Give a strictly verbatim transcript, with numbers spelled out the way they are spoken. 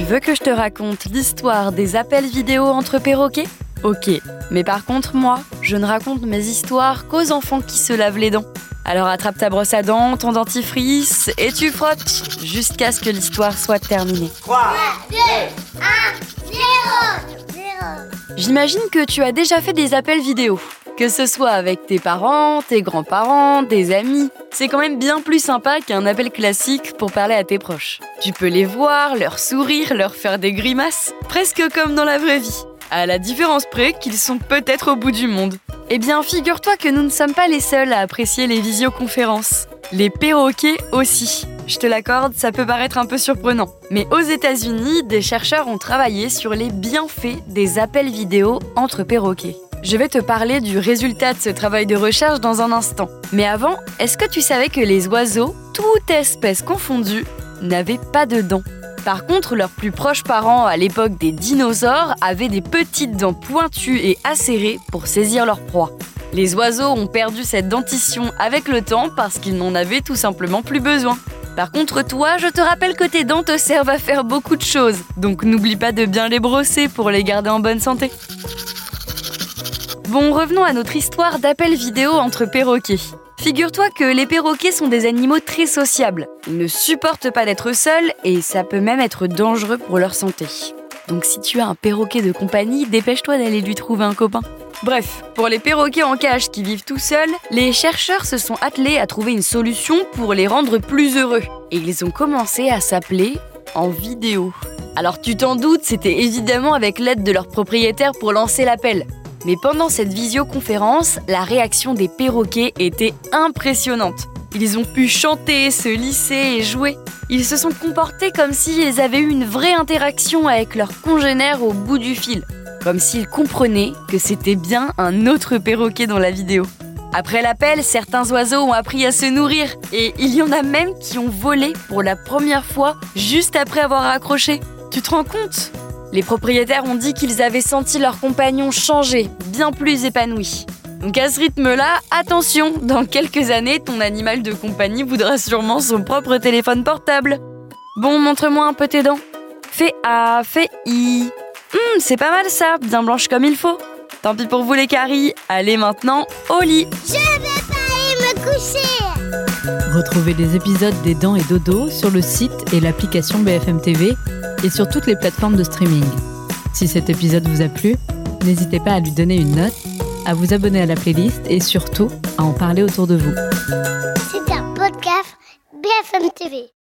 veux que je te raconte l'histoire des appels vidéo entre perroquets ? Ok, mais par contre moi, je ne raconte mes histoires qu'aux enfants qui se lavent les dents. Alors attrape ta brosse à dents, ton dentifrice et tu frottes jusqu'à ce que l'histoire soit terminée. trois, deux, un, zéro. J'imagine que tu as déjà fait des appels vidéo. Que ce soit avec tes parents, tes grands-parents, des amis, c'est quand même bien plus sympa qu'un appel classique pour parler à tes proches. Tu peux les voir, leur sourire, leur faire des grimaces, presque comme dans la vraie vie. À la différence près qu'ils sont peut-être au bout du monde. Eh bien, figure-toi que nous ne sommes pas les seuls à apprécier les visioconférences. Les perroquets aussi. Je te l'accorde, ça peut paraître un peu surprenant. Mais aux États-Unis, des chercheurs ont travaillé sur les bienfaits des appels vidéo entre perroquets. Je vais te parler du résultat de ce travail de recherche dans un instant. Mais avant, est-ce que tu savais que les oiseaux, toutes espèces confondues, n'avaient pas de dents ? Par contre, leurs plus proches parents à l'époque des dinosaures avaient des petites dents pointues et acérées pour saisir leur proie. Les oiseaux ont perdu cette dentition avec le temps parce qu'ils n'en avaient tout simplement plus besoin. Par contre, toi, je te rappelle que tes dents te servent à faire beaucoup de choses, donc n'oublie pas de bien les brosser pour les garder en bonne santé. Bon, revenons à notre histoire d'appel vidéo entre perroquets. Figure-toi que les perroquets sont des animaux très sociables. Ils ne supportent pas d'être seuls et ça peut même être dangereux pour leur santé. Donc si tu as un perroquet de compagnie, dépêche-toi d'aller lui trouver un copain. Bref, pour les perroquets en cage qui vivent tout seuls, les chercheurs se sont attelés à trouver une solution pour les rendre plus heureux. Et ils ont commencé à s'appeler en vidéo. Alors tu t'en doutes, c'était évidemment avec l'aide de leur propriétaire pour lancer l'appel. Mais pendant cette visioconférence, la réaction des perroquets était impressionnante. Ils ont pu chanter, se lisser et jouer. Ils se sont comportés comme s'ils avaient eu une vraie interaction avec leurs congénères au bout du fil. Comme s'ils comprenaient que c'était bien un autre perroquet dans la vidéo. Après l'appel, certains oiseaux ont appris à se nourrir. Et il y en a même qui ont volé pour la première fois juste après avoir raccroché. Tu te rends compte ? Les propriétaires ont dit qu'ils avaient senti leurs compagnons changer, bien plus épanouis. Donc à ce rythme-là, attention, dans quelques années, ton animal de compagnie voudra sûrement son propre téléphone portable. Bon, montre-moi un peu tes dents. Fais A, fais I. Hum, c'est pas mal ça, bien blanche comme il faut. Tant pis pour vous les caries, allez maintenant au lit. Je vais pas aller me coucher. Retrouvez les épisodes des Dents et Dodo sur le site et l'application B F M T V et sur toutes les plateformes de streaming. Si cet épisode vous a plu, n'hésitez pas à lui donner une note, à vous abonner à la playlist et surtout à en parler autour de vous. C'est un podcast B F M T V.